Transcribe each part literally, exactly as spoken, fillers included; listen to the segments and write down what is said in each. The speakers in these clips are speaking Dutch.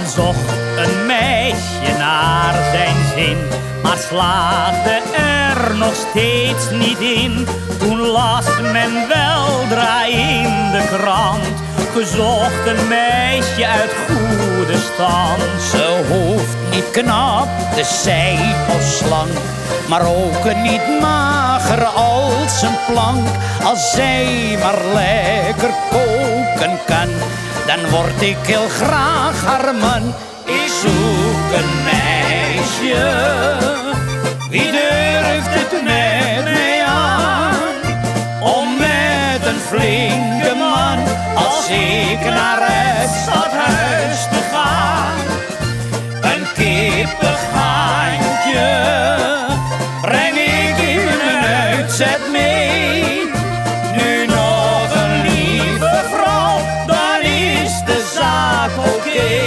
zocht een meisje naar zijn zin, maar slaagde er nog steeds niet in. Toen las men weldra in de krant, gezocht een meisje uit goede stand. Ze hoeft niet knap te zijn of slank, maar ook niet mager als een plank. Als zij maar lekker koken kan, dan word ik heel graag haar man. Ik zoek een meisje, wie durft het met mij aan? Om met een flinke man als ik naar het stadhuis te gaan. Een kippig handje breng ik in een uitzet mee. Nu nog een lieve vrouw, dan is de zaak oké.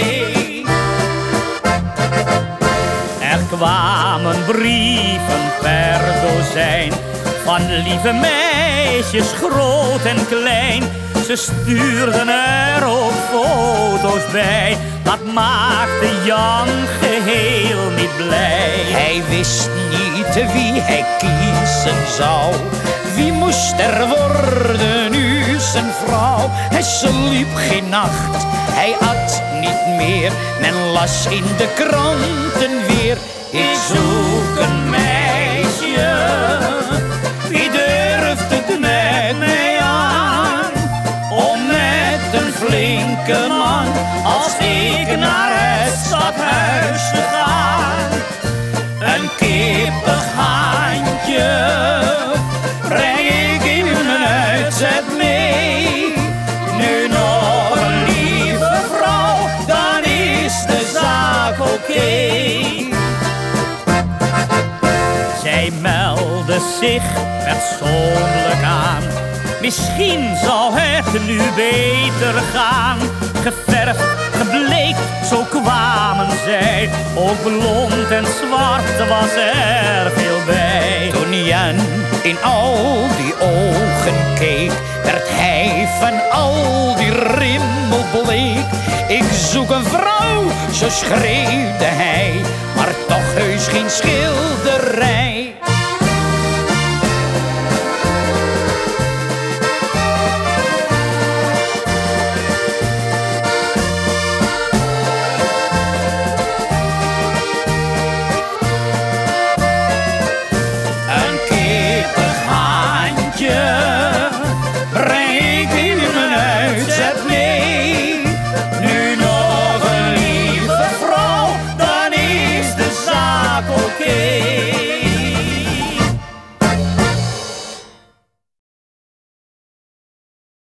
Er kwamen brieven per dozijn van lieve meisjes, groot en klein. Ze stuurden er ook foto's bij, dat maakte Jan geheel niet blij. Hij wist niet wie hij kiezen zou, wie moest er worden nu zijn vrouw. Hij sliep geen nacht, hij at niet meer, men las in de kranten weer. Ik zoek een meisje, wie durft het met mij aan? Om met een flinke man als ik naar het stadhuis te gaan. Een kippig handje breng ik in mijn uitzet mee. Nu nog een lieve vrouw, dan is de zaak oké. Zij meldde zich persoonlijk aan, misschien zal het nu beter gaan. Geverfd, gebleekt, zo kwamen zij, ook blond en zwart was er veel bij. Toen Jan in al die ogen keek, werd hij van al die rimmel bleek. Ik zoek een vrouw, zo schreeuwde hij, maar toch heus geen schilderij.